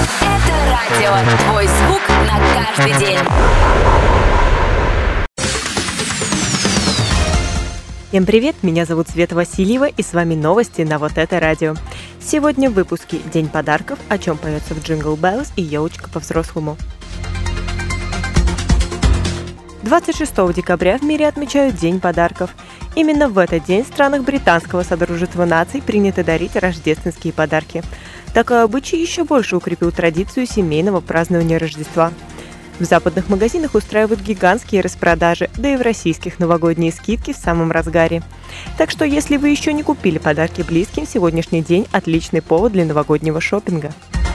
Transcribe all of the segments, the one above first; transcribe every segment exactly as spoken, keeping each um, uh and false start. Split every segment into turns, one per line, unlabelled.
Это радио. Твой звук на каждый день.
Всем привет, меня зовут Света Васильева, и с вами новости на Вот Это Радио. Сегодня в выпуске День подарков, о чем поется в Jingle Bells и елочка по-взрослому. двадцать шестого декабря в мире отмечают День подарков. Именно в этот день в странах Британского Содружества наций принято дарить рождественские подарки. Такой обычай еще больше укрепил традицию семейного празднования Рождества. В западных магазинах устраивают гигантские распродажи, да и в российских новогодние скидки в самом разгаре. Так что, если вы еще не купили подарки близким, сегодняшний день – отличный повод для новогоднего шопинга.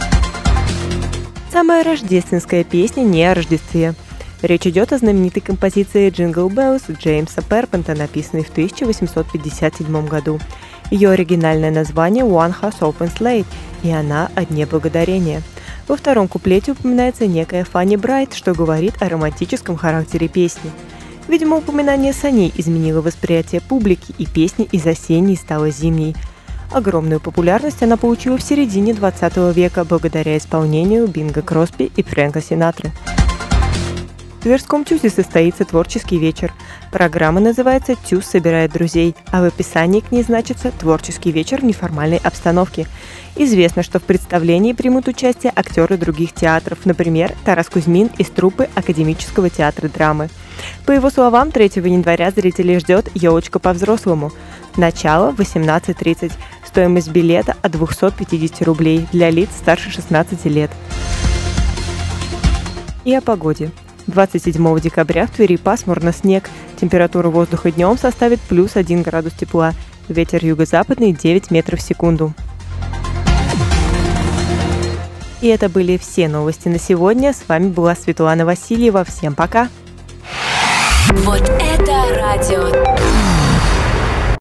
Самая рождественская песня не о Рождестве. Речь идет о знаменитой композиции «Jingle Bells» Джеймса Перпента, написанной в тысяча восемьсот пятьдесят седьмом году. Ее оригинальное название «One Horse Open Sleigh», и она о Дне Благодарения. Во втором куплете упоминается некая Фанни Брайт, что говорит о романтическом характере песни. Видимо, упоминание саней изменило восприятие публики, и песня из осенней стала зимней. Огромную популярность она получила в середине двадцатого века благодаря исполнению Бинга Кросби и Фрэнка Синатры. В Тверском ТЮЗе состоится творческий вечер. Программа называется «ТЮЗ собирает друзей», а в описании к ней значится «Творческий вечер в неформальной обстановке». Известно, что в представлении примут участие актеры других театров, например, Тарас Кузьмин из труппы Академического театра драмы. По его словам, третьего января зрителей ждет елочка по-взрослому. Начало в восемнадцать тридцать. Стоимость билета от двухсот пятидесяти рублей для лиц старше шестнадцати лет. И о погоде. двадцать седьмого декабря в Твери пасмурно, снег. Температура воздуха днем составит плюс один градус тепла. Ветер юго-западный девять метров в секунду. И это были все новости на сегодня. С вами была Светлана Васильева. Всем пока!
Вот это радио.